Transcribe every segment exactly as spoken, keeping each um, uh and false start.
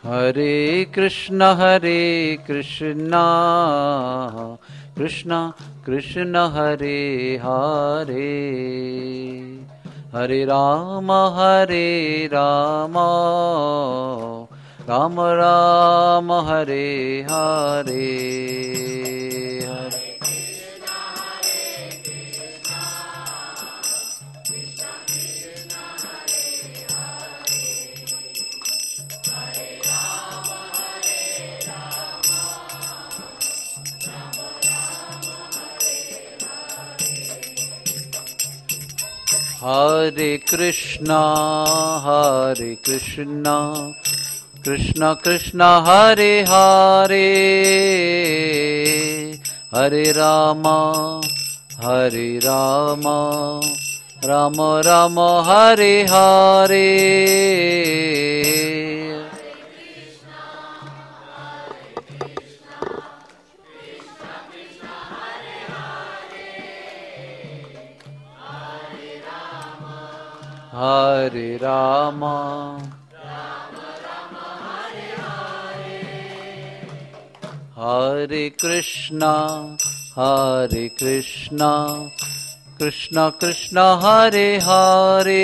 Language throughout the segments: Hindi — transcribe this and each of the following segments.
हरे कृष्ण हरे कृष्ण कृष्ण कृष्ण हरे हरे हरे राम हरे राम राम राम हरे हरे हरे हरे कृष्णा हरे कृष्णा कृष्णा कृष्णा हरे हरे हरे रामा हरे रामा राम राम हरे हरे हरे रामा हरे कृष्णा हरे कृष्णा कृष्णा कृष्णा हरे हरे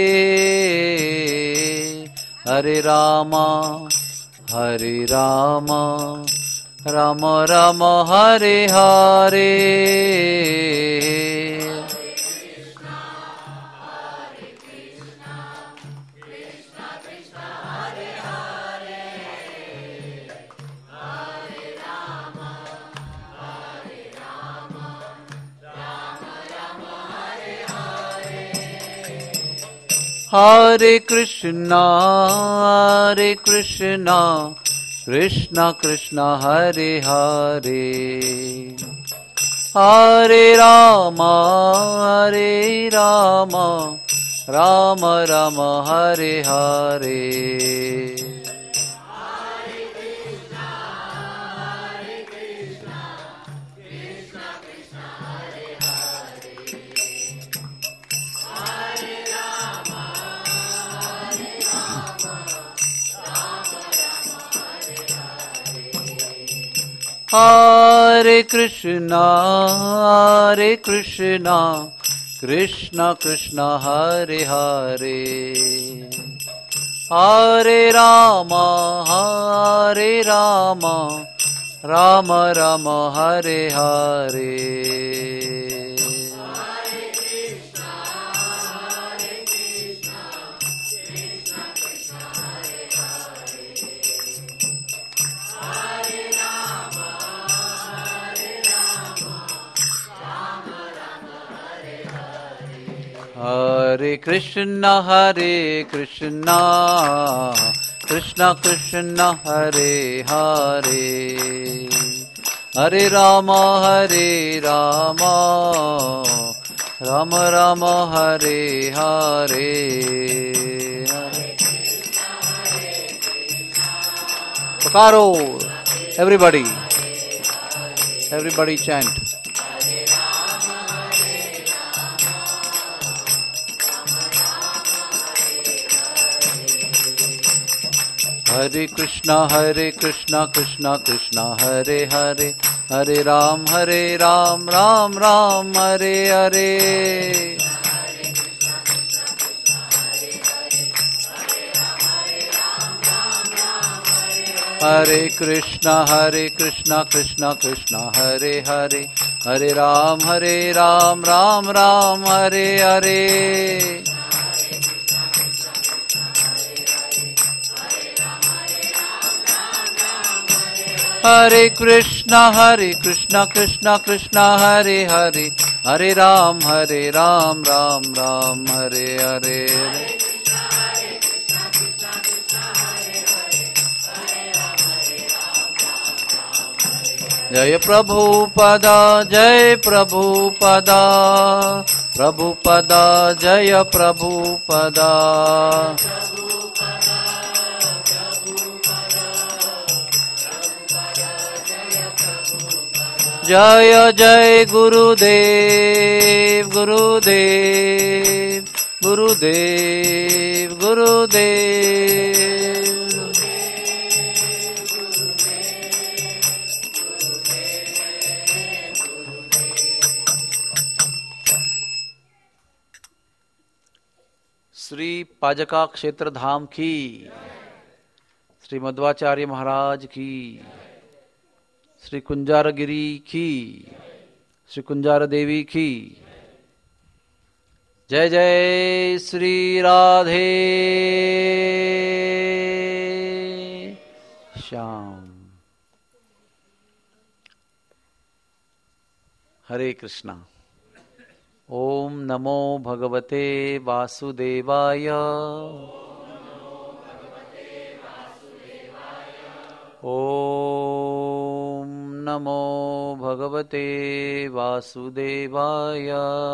हरे रामा हरे रामा राम राम हरे हरे हरे कृष्णा हरे कृष्णा कृष्णा कृष्णा हरे हरे हरे रामा हरे रामा राम राम हरे हरे हरे कृष्णा हरे कृष्णा कृष्णा कृष्णा हरे हरे हरे रामा हरे रामा राम राम हरे हरे हरे कृष्णा हरे कृष्णा कृष्णा कृष्णा हरे हरे हरे रामा हरे रामा राम राम हरे हरे पुकारो एवरीबॉडी एवरीबॉडी चैंट हरे कृष्णा हरे कृष्णा कृष्णा कृष्णा हरे हरे हरे राम हरे राम राम राम हरे हरे हरे कृष्णा हरे कृष्णा कृष्णा कृष्णा हरे हरे हरे राम हरे राम राम राम हरे हरे हरे कृष्णा हरे कृष्णा कृष्णा कृष्णा हरे हरे हरे राम हरे राम राम राम हरे हरे जय प्रभुपदा जय प्रभुपदा प्रभुपदा जय प्रभुपदा जय जय गुरुदेव गुरुदेव गुरुदेव गुरुदेव पाजका क्षेत्र धाम की, श्री मध्वाचार्य महाराज की, श्री कुंजारगिरी की, श्री कुंजार देवी की। जय जय श्री राधे श्याम। हरे कृष्णा। ओम नमो भगवते वासुदेवाय। ओम नमो भगवते वासुदेवाय।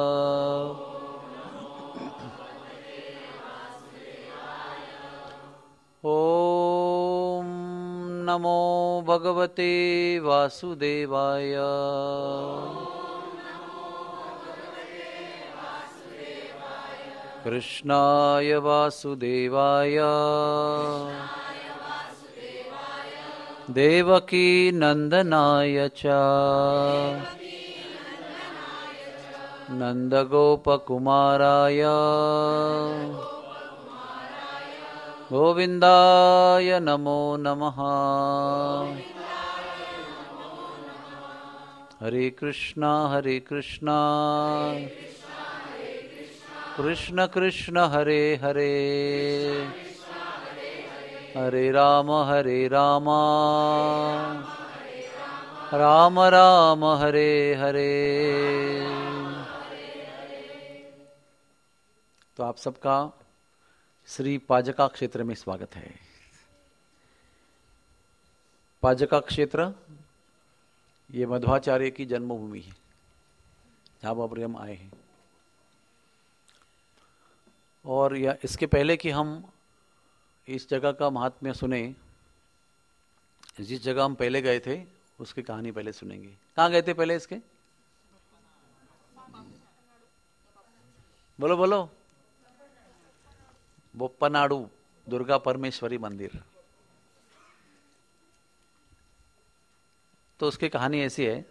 ओम नमो भगवते वासुदेवाय। कृष्णाय वासुदेवाय देवकी नंदनाय च नंदगोपकुमाराय गोविंदाय नमो नमः। हरे कृष्णा हरे कृष्णा कृष्ण कृष्ण हरे हरे हरे राम हरे राम राम राम हरे हरे। तो आप सबका श्री पाजका क्षेत्र में स्वागत है। पाजका क्षेत्र ये मध्वाचार्य की जन्मभूमि है, जहाँ पर हम आए हैं। और या इसके पहले कि हम इस जगह का महात्म्य सुने, जिस जगह हम पहले गए थे उसकी कहानी पहले सुनेंगे। कहाँ गए थे पहले इसके? बोलो बोलो। बोप्पनाडु दुर्गा परमेश्वरी मंदिर। तो उसकी कहानी ऐसी है,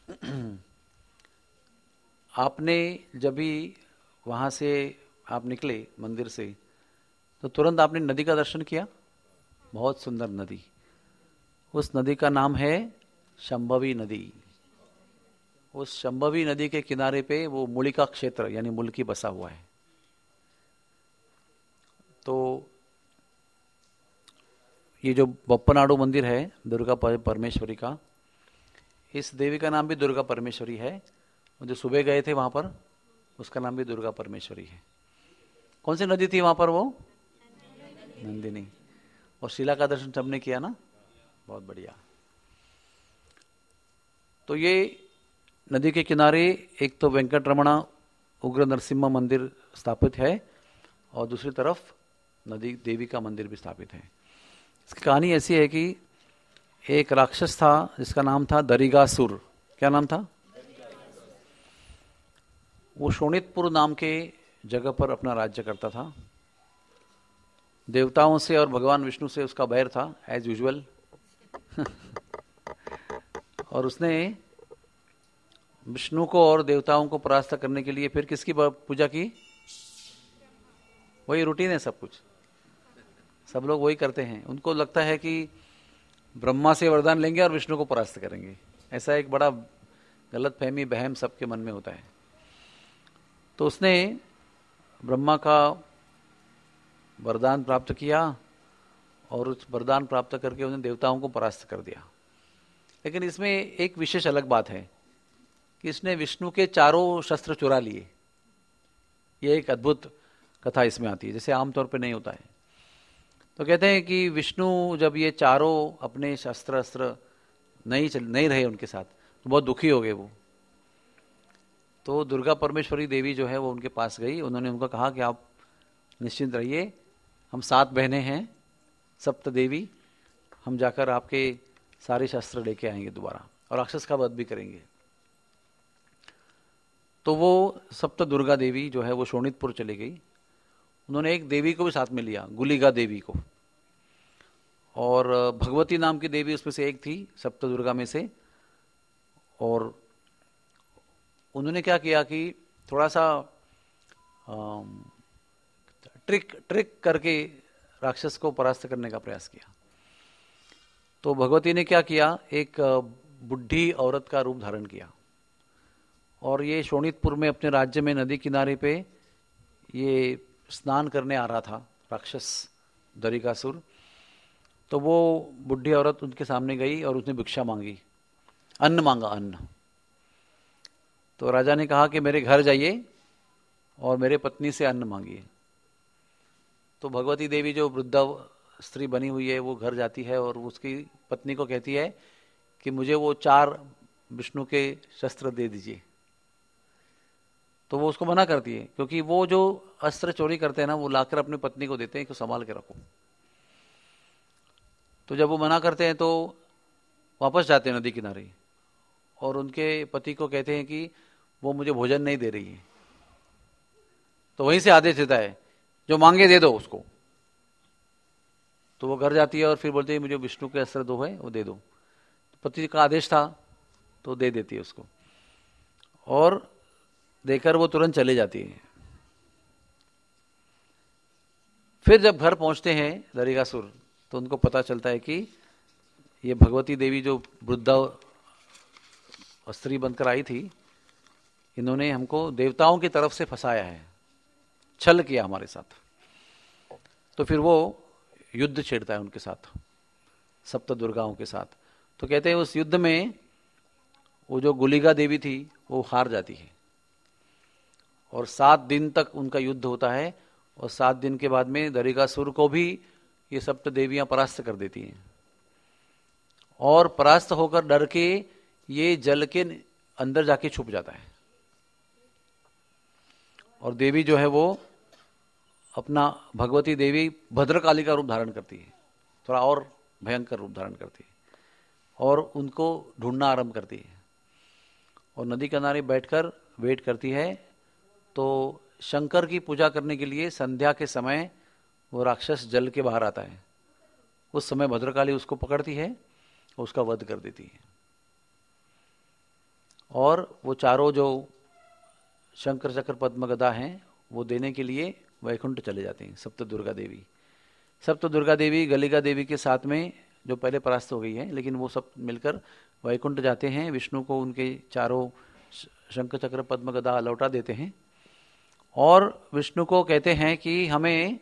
आपने जब भी वहां से आप निकले मंदिर से तो तुरंत आपने नदी का दर्शन किया। बहुत सुंदर नदी, उस नदी का नाम है शंभवी नदी। उस शंभवी नदी के किनारे पे वो मूलिका क्षेत्र यानी मुल्की बसा हुआ है। तो ये जो बोप्पनाडु मंदिर है दुर्गा परमेश्वरी का, इस देवी का नाम भी दुर्गा परमेश्वरी है। जो सुबह गए थे वहां पर उसका नाम भी दुर्गा परमेश्वरी है। कौन सी नदी थी वहां पर? वो नंदिनी। और शिला का दर्शन सबने किया ना, बहुत बढ़िया। तो ये नदी के किनारे एक तो वेंकट रमणा उग्र नरसिम्हा मंदिर स्थापित है और दूसरी तरफ नदी देवी का मंदिर भी स्थापित है। इसकी कहानी ऐसी है कि एक राक्षस था जिसका नाम था दरिगासुर। क्या नाम था? वो शोणितपुर नाम के जगह पर अपना राज्य करता था। देवताओं से और भगवान विष्णु से उसका बैर था एज यूजुअल। और उसने विष्णु को और देवताओं को परास्त करने के लिए फिर किसकी पूजा की? वही रूटीन है, सब कुछ सब लोग वही करते हैं। उनको लगता है कि ब्रह्मा से वरदान लेंगे और विष्णु को परास्त करेंगे। ऐसा एक बड़ा गलत फहमी बहम सबके मन में होता है। तो उसने ब्रह्मा का वरदान प्राप्त किया और उस वरदान प्राप्त करके उन्हें देवताओं को परास्त कर दिया। लेकिन इसमें एक विशेष अलग बात है कि इसने विष्णु के चारों शस्त्र चुरा लिए। ये एक अद्भुत कथा इसमें आती है, जैसे आमतौर पे नहीं होता है। तो कहते हैं कि विष्णु जब ये चारों अपने शस्त्र अस्त्र नहीं चल नहीं रहे उनके साथ, तो बहुत दुखी हो गए वो। तो दुर्गा परमेश्वरी देवी जो है वो उनके पास गई। उन्होंने उनको कहा कि आप निश्चिंत रहिए, हम सात बहनें हैं सप्त देवी, हम जाकर आपके सारे शस्त्र लेके आएंगे दोबारा और राक्षस का वध भी करेंगे। तो वो सप्त दुर्गा देवी जो है वो शोणितपुर चली गई। उन्होंने एक देवी को भी साथ में लिया, गुलिगा देवी को, और भगवती नाम की देवी उसमें से एक थी सप्त दुर्गा में से। और उन्होंने क्या किया कि थोड़ा सा ट्रिक ट्रिक करके राक्षस को परास्त करने का प्रयास किया। तो भगवती ने क्या किया, एक बुढ़ी औरत का रूप धारण किया और ये शोणितपुर में अपने राज्य में नदी किनारे पे ये स्नान करने आ रहा था राक्षस दरिकासुर। तो वो बुढ़ी औरत उनके सामने गई और उसने भिक्षा मांगी, अन्न मांगा, अन्न। तो राजा ने कहा कि मेरे घर जाइए और मेरे पत्नी से अन्न मांगिए। तो भगवती देवी जो वृद्धा स्त्री बनी हुई है वो घर जाती है और उसकी पत्नी को कहती है कि मुझे वो चार विष्णु के शस्त्र दे दीजिए। तो वो उसको मना करती है, क्योंकि वो जो अस्त्र चोरी करते हैं ना वो लाकर अपनी पत्नी को देते हैं कि संभाल के रखो। तो जब वो मना करते हैं तो वापस जाते हैं नदी किनारे और उनके पति को कहते हैं कि वो मुझे भोजन नहीं दे रही है। तो वहीं से आदेश देता है जो मांगे दे दो उसको। तो वो घर जाती है और फिर बोलती है मुझे विष्णु के अस्त्र दो है वो दे दो। पति का आदेश था तो दे देती है उसको और देकर वो तुरंत चले जाती है। फिर जब घर पहुंचते हैं दरिकासुर तो उनको पता चलता है कि ये भगवती देवी जो वृद्धा स्त्री बनकर आई थी, इन्होंने हमको देवताओं की तरफ से फंसाया है, छल किया हमारे साथ। तो फिर वो युद्ध छेड़ता है उनके साथ, सप्त दुर्गाओं के साथ। तो कहते हैं उस युद्ध में वो जो गुलिका देवी थी वो हार जाती है और सात दिन तक उनका युद्ध होता है और सात दिन के बाद में दरिकासुर को भी ये सप्त देवियां परास्त कर देती हैं और परास्त होकर डर के ये जल के अंदर जाके छुप जाता है और देवी जो है वो अपना भगवती देवी भद्रकाली का रूप धारण करती है, थोड़ा और भयंकर रूप धारण करती है और उनको ढूंढना आरंभ करती है और नदी किनारे बैठकर वेट करती है। तो शंकर की पूजा करने के लिए संध्या के समय वो राक्षस जल के बाहर आता है। उस समय भद्रकाली उसको पकड़ती है और उसका वध कर देती है और वो चारों जो शंकर चक्र पद्म गदा हैं वो देने के लिए वैकुंठ चले जाते हैं। सप्त दुर्गा देवी सप्त दुर्गा देवी गलिका देवी के साथ में जो पहले परास्त हो गई है, लेकिन वो सब मिलकर वैकुंठ जाते हैं, विष्णु को उनके चारों शंख चक्र पद्म गदा लौटा देते हैं और विष्णु को कहते हैं कि हमें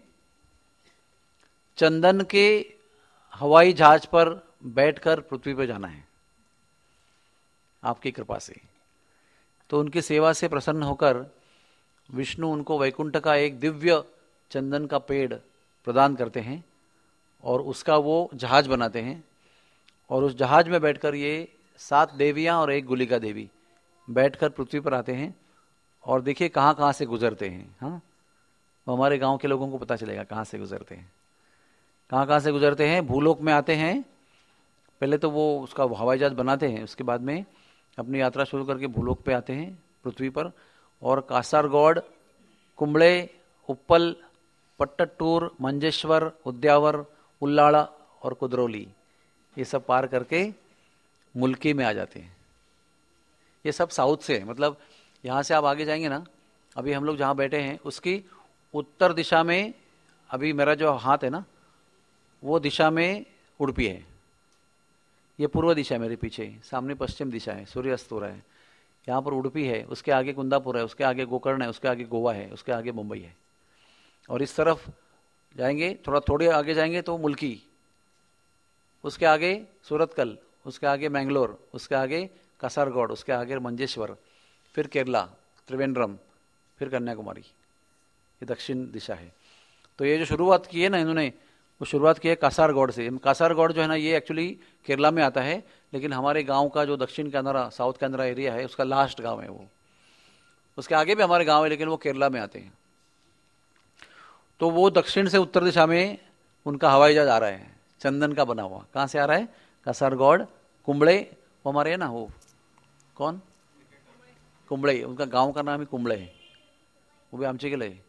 चंदन के हवाई जहाज पर बैठकर पृथ्वी पर जाना है आपकी कृपा से। तो उनकी सेवा से प्रसन्न होकर विष्णु उनको वैकुंठ का एक दिव्य चंदन का पेड़ प्रदान करते हैं और उसका वो जहाज बनाते हैं और उस जहाज में बैठकर ये सात देवियां और एक गुलिका देवी बैठकर पृथ्वी पर आते हैं और देखिए कहाँ कहाँ से गुजरते हैं। हाँ, वो हमारे गांव के लोगों को पता चलेगा कहाँ से गुजरते हैं, कहाँ कहाँ से गुजरते हैं। भूलोक में आते हैं, पहले तो वो उसका हवाई जहाज बनाते हैं, उसके बाद में अपनी यात्रा शुरू करके भूलोक पे आते हैं पृथ्वी पर और कासारगौड़, कुंबले, उप्पल, पट्टटूर, मंजेश्वर, उद्यावर, उल्लाड़ा और कुद्रोली ये सब पार करके मुल्की में आ जाते हैं। ये सब साउथ से है, मतलब यहाँ से आप आगे जाएंगे ना, अभी हम लोग जहाँ बैठे हैं उसकी उत्तर दिशा में, अभी मेरा जो हाथ है ना वो दिशा में उडुपी है, ये पूर्व दिशा है मेरे पीछे, सामने पश्चिम दिशा है, सूर्य अस्त हो रहा है। यहाँ पर उडुपी है, उसके आगे कुंदापुर है, उसके आगे गोकर्ण है, उसके आगे गोवा है, उसके आगे मुंबई है। और इस तरफ जाएंगे थोड़ा थोड़े आगे जाएंगे तो मुल्की, उसके आगे सूरतकल, उसके आगे मैंगलोर, उसके आगे कासारगौड़, उसके आगे मंजेश्वर, फिर केरला, त्रिवेंद्रम, फिर कन्याकुमारी। ये दक्षिण दिशा है। तो ये जो शुरुआत की है ना इन्होंने, वो शुरुआत की है कासारगौड़ से। कासारगौड़ जो है ना ये एक्चुअली केरला में आता है, लेकिन हमारे गांव का जो दक्षिण कैनरा, साउथ कैनरा एरिया है उसका लास्ट गांव है वो। उसके आगे भी हमारे गांव है लेकिन वो केरला में आते हैं। तो वो दक्षिण से उत्तर दिशा में उनका हवाई जहाज आ रहा है, चंदन का बना हुआ। कहाँ से आ रहा है? कासारगौड़, कुंबड़े, वो हमारे है ना, वो कौन, कुंबड़े, उनका गांव का नाम ही कुंबड़े है, वो भी आमचे के लिए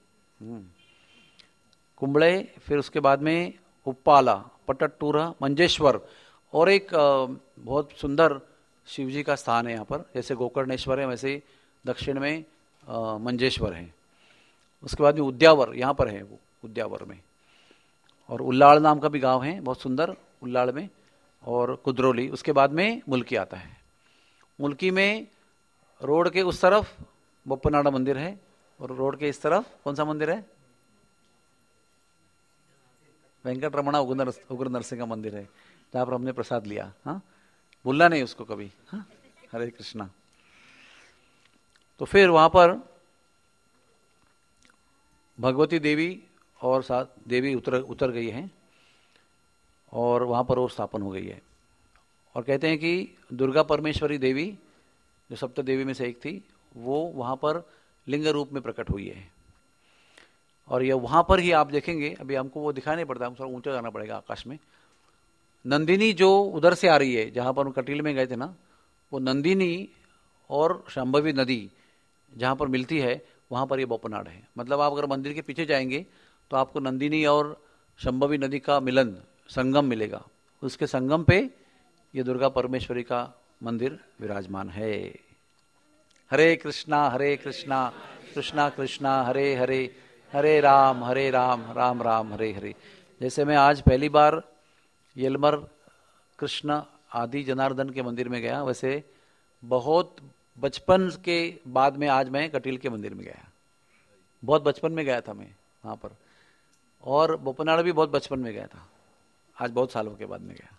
कुंबड़े। फिर उसके बाद में उप्पाला, पट्टटूरा, मंजेश्वर, और एक बहुत सुंदर शिवजी का स्थान है यहाँ पर, जैसे गोकर्णेश्वर है वैसे दक्षिण में मंजेश्वर है। उसके बाद में उद्यावर यहाँ पर है, वो उद्यावर में। और उल्लाड़ नाम का भी गांव है बहुत सुंदर उल्लाड़ में, और कुद्रोली, उसके बाद में मुल्की आता है। मुल्की में रोड के उस तरफ बोप्पनाड़ा मंदिर है, और रोड के इस तरफ कौन सा मंदिर है? वेंकट रमणा उग्र उग्र नरसिंह का मंदिर है, जहाँ पर हमने प्रसाद लिया। हाँ, भूलना नहीं उसको कभी। हाँ, हरे कृष्णा। तो फिर वहां पर भगवती देवी और साथ देवी उतर उतर गई हैं, और वहां पर वो स्थापन हो गई है। और कहते हैं कि दुर्गा परमेश्वरी देवी जो सप्त देवी में से एक थी, वो वहां पर लिंग रूप में प्रकट हुई है। और ये वहां पर ही आप देखेंगे, अभी हमको वो दिखाई नहीं पड़ता, हमको थोड़ा ऊंचा जाना पड़ेगा आकाश में। नंदिनी जो उधर से आ रही है, जहां पर हम कटील में गए थे ना, वो नंदिनी और शांभवी नदी जहां पर मिलती है, वहां पर ये बोप्पनाड़ है। मतलब आप अगर मंदिर के पीछे जाएंगे तो आपको नंदिनी और शांभवी नदी का मिलन, संगम मिलेगा। उसके संगम पे ये दुर्गा परमेश्वरी का मंदिर विराजमान है। हरे कृष्णा हरे कृष्णा कृष्णा कृष्णा हरे हरे, हरे राम हरे राम राम राम हरे हरे। जैसे मैं आज पहली बार येलमर कृष्ण आदि जनार्दन के मंदिर में गया, वैसे बहुत बचपन के बाद में आज मैं कटील के मंदिर में गया। बहुत बचपन में गया था मैं वहाँ पर, और बोप्पनाड़ भी बहुत बचपन में गया था, आज बहुत सालों के बाद में गया।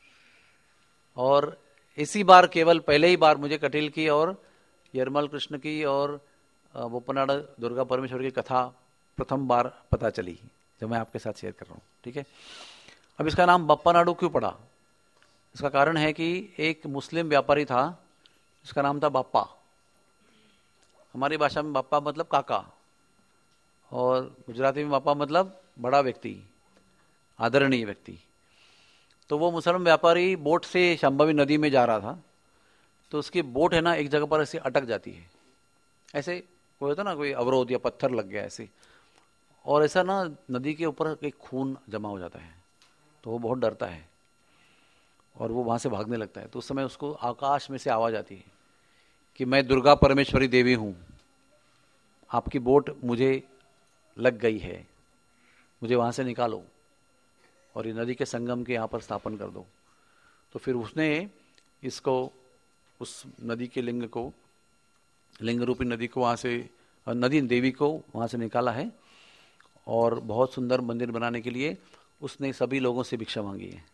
और इसी बार केवल पहले ही बार मुझे कटील की और यरमल कृष्ण की और बोप्पनाड़ दुर्गा परमेश्वर की कथा प्रथम बार पता चली, जो मैं आपके साथ शेयर कर रहा हूँ। ठीक है, अब इसका नाम बप्पानाडु क्यों पड़ा? इसका कारण है कि एक मुस्लिम व्यापारी था, इसका नाम था बाप्पा। हमारी भाषा में बाप्पा मतलब काका, और गुजराती में बाप्पा मतलब बड़ा व्यक्ति, आदरणीय व्यक्ति। तो वो मुसलमान व्यापारी बोट से शांभवी नदी में जा रहा था, तो उसकी बोट है ना एक जगह पर ऐसे अटक जाती है, ऐसे कोई होता ना कोई अवरोध या पत्थर लग गया ऐसे, और ऐसा ना नदी के ऊपर एक खून जमा हो जाता है। तो वो बहुत डरता है और वो वहाँ से भागने लगता है। तो उस समय उसको आकाश में से आवाज़ आती है कि मैं दुर्गा परमेश्वरी देवी हूँ, आपकी बोट मुझे लग गई है, मुझे वहाँ से निकालो और ये नदी के संगम के यहाँ पर स्थापन कर दो। तो फिर उसने इसको, उस नदी के लिंग को, लिंग रूपी नदी को वहाँ से, नदी देवी को वहाँ से निकाला है, और बहुत सुंदर मंदिर बनाने के लिए उसने सभी लोगों से भिक्षा मांगी है।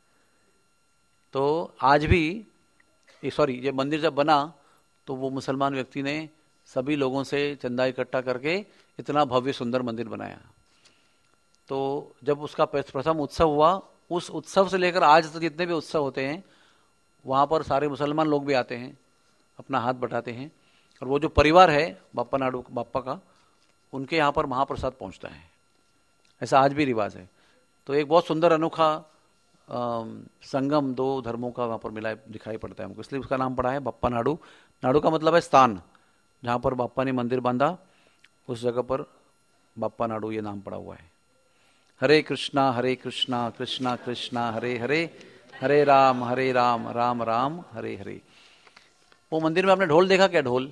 तो आज भी, सॉरी, ये मंदिर जब बना तो वो मुसलमान व्यक्ति ने सभी लोगों से चंदा इकट्ठा करके इतना भव्य सुंदर मंदिर बनाया। तो जब उसका प्रथम उत्सव हुआ, उस उत्सव से लेकर आज तक जितने भी उत्सव होते हैं, वहाँ पर सारे मुसलमान लोग भी आते हैं, अपना हाथ बटाते हैं, और वो जो परिवार है बप्पानाडु बाप्पा का, उनके यहाँ पर महाप्रसाद पहुँचता है। ऐसा आज भी रिवाज है। तो एक बहुत सुंदर अनोखा संगम दो धर्मों का वहाँ पर मिला दिखाई पड़ता है हमको, इसलिए उसका नाम पड़ा है बप्पानाडु। नाडु का मतलब है स्थान, जहाँ पर बाप्पा ने मंदिर बांधा उस जगह पर बप्पानाडु ये नाम पड़ा हुआ है। हरे कृष्णा हरे कृष्णा कृष्णा कृष्णा हरे हरे, हरे राम हरे राम राम राम हरे हरे। वो मंदिर में आपने ढोल देखा क्या? ढोल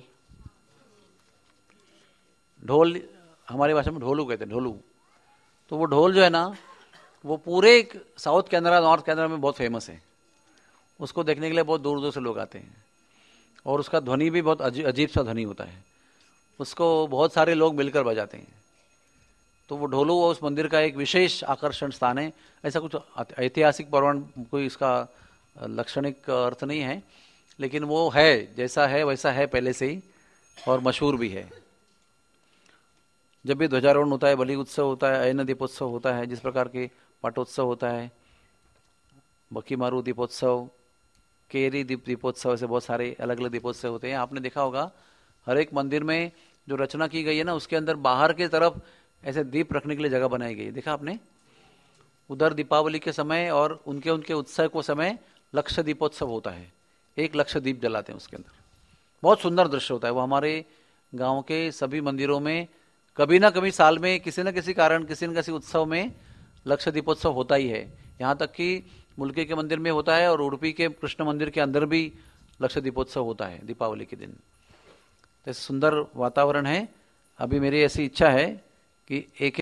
ढोल हमारी भाषा में ढोलू कहते हैं, ढोलू। तो वो ढोल जो है ना, वो पूरे साउथ कैनरा, नॉर्थ कैनरा में बहुत फेमस है। उसको देखने के लिए बहुत दूर दूर से लोग आते हैं, और उसका ध्वनि भी बहुत अजीब सा ध्वनि होता है, उसको बहुत सारे लोग मिलकर बजाते हैं। तो वो ढोलू उस मंदिर का एक विशेष आकर्षण स्थान है। ऐसा कुछ ऐतिहासिक पुराण कोई इसका लक्षणिक अर्थ नहीं है, लेकिन वो है, जैसा है वैसा है पहले से ही, और मशहूर भी है। जब भी ध्वजारोहण होता है, बलि उत्सव होता है, अयन दीपोत्सव होता है, जिस प्रकार के पाटोत्सव होता है, बकीमारू दीपोत्सव, केरी दीप दीपोत्सव, ऐसे बहुत सारे अलग अलग दीपोत्सव होते हैं। आपने देखा होगा हर एक मंदिर में जो रचना की गई है ना, उसके अंदर बाहर की तरफ ऐसे दीप रखने के लिए जगह बनाई गई है। देखा आपने? उधर दीपावली के समय और उनके उनके उत्सव को समय लक्ष्य दीपोत्सव होता है, एक लक्ष्य दीप जलाते हैं उसके अंदर। बहुत सुंदर दृश्य होता है वो। हमारे गाँव के सभी मंदिरों में कभी ना कभी साल में किसी न किसी कारण, किसी न किसी उत्सव में लक्ष्य दीपोत्सव होता ही है। यहाँ तक कि मुल्की के मंदिर में होता है, और उडुपी के कृष्ण मंदिर के अंदर भी लक्ष्य दीपोत्सव होता है दीपावली के दिन। तो सुंदर वातावरण है। अभी मेरी ऐसी इच्छा है कि एक